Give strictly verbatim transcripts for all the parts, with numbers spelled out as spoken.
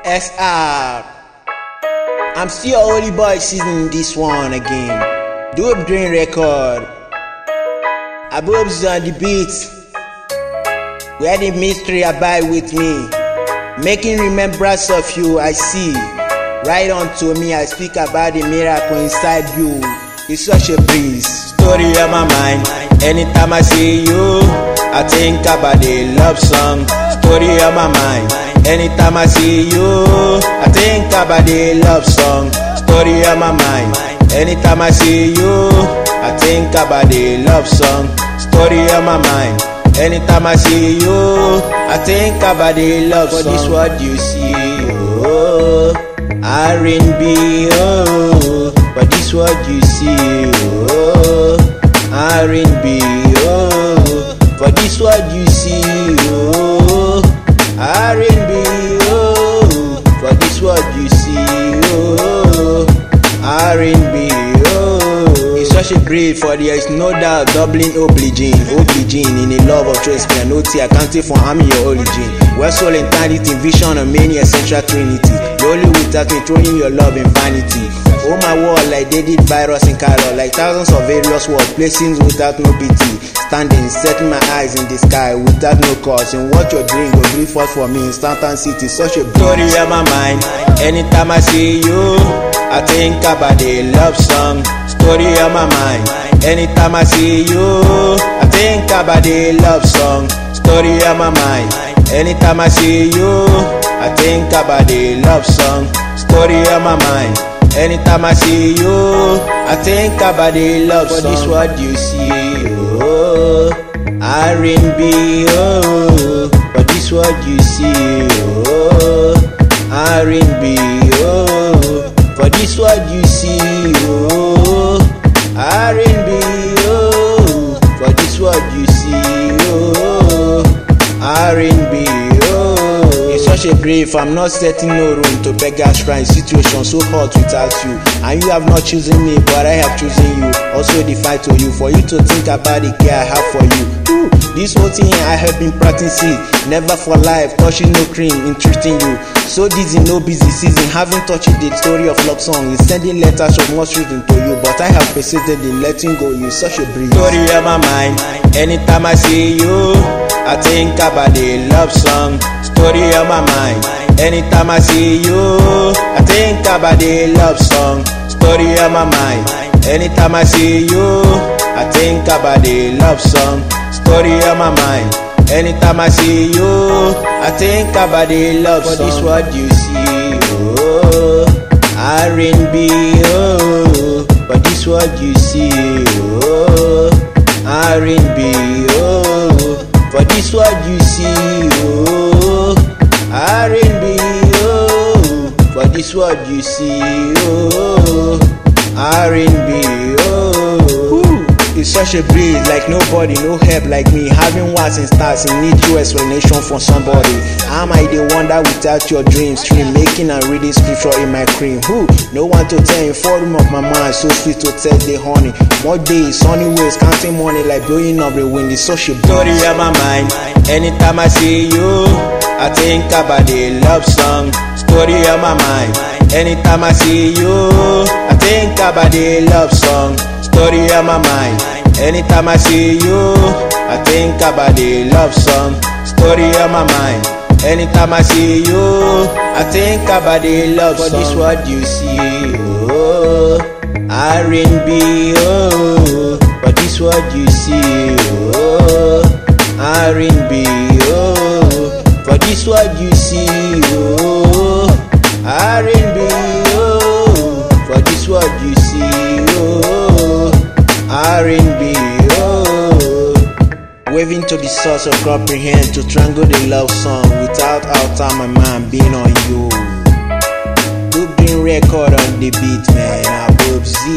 S R. I'm still Holy Boy season this one again. Dope Dream Record. Abob's on the beat. Where the mystery abide with me. Making remembrance of you, I see. Right on to me, I speak about the miracle inside you. It's such a breeze. Story on my mind. Anytime I see you, I think about the love song. Story on my mind. Anytime I see you, I think about the love song. Story on my mind. Anytime I see you, I think about the love song. Story on my mind. Anytime I see you, I think about the love song. For this what you see, oh, R and B, oh. For this what you see, oh, R and B, oh. For this what you see, oh, R and B, oh. For this what you see, oh, R and B, oh. It's such a breed, for there is no doubt doubling obliging, obliging in the love of choice, and no tea accounting for harming your origin. Where soul and eternity, vision of many essential trinity. You only without me throwing your love in vanity. Oh my world, like they did virus in Carol, like thousands of various words, placings without no pity. Standing, setting my eyes in the sky without no cause. And what your dream will bring forth for me in Stanton City, such a story on my mind. Anytime I see you, I think about the love song. Story on my mind. Anytime I see you, I think about the love song. Story on my mind. Anytime I see you, I think about the love song. Story on my mind. Anytime I see you, I think about the love song. For this what you see, oh, R and B, oh. For this what you see, oh, R and B, oh. For this what you see, oh, R and B, oh. For this what you see, oh, R and B, oh. It's such a grave, I'm not setting no room to beg a shrine. Situation so hot without you, and you have not chosen me, but I have chosen you. Also defy to you, for you to think about the care I have for you. Ooh, this whole thing I have been practicing, never for life, touching no cream, entreating you. So dizzy, no busy season, haven't touched the story of love song. Is sending letters of much reason to you, but I have persisted in letting go. You such a breeze. Story on my mind. Anytime I see you, I think about the love song. Story on my mind. Anytime I see you, I think about the love song. Story on my mind. Anytime I see you, I think about the love song. Story on my mind. Anytime I see you, I think about the love song. For this what you see, oh, R and B, oh. For this what you see, oh, R and B, oh. For this what you see, oh, R and B, oh. For this what you see, oh, R and B, oh. Ooh, it's such a breeze, like nobody, no help like me. Having what's in stars, and need your explanation from somebody. Am I the one that without your dream stream, making and reading scripture in my cream? Who? No one to tell in forum of my mind, so sweet to test the honey. More days, sunny ways, counting money like blowing up the wind. It's such a story on my mind. Anytime I see you, I think about the love song. Story on my mind. Anytime I see you, I think about the love song. Story on my mind. Anytime I see you, I think about the love song. Story on my mind. Anytime I see you, I think about the love song. For this what you see, oh, R and B, oh. For this what you see, oh, R and B, oh. For this what you see, oh, R and B, oh. For this what you see, oh, R and B, oh. Waving to the source of comprehend, to strangle the love song without alter my mind being on you. Dope Dream Record on the beat, man. Abob Z.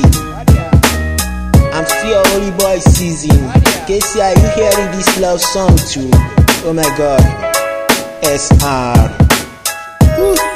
I'm still Holy Boy season. K C, are you hearing this love song too? Oh my God, S R. Ooh.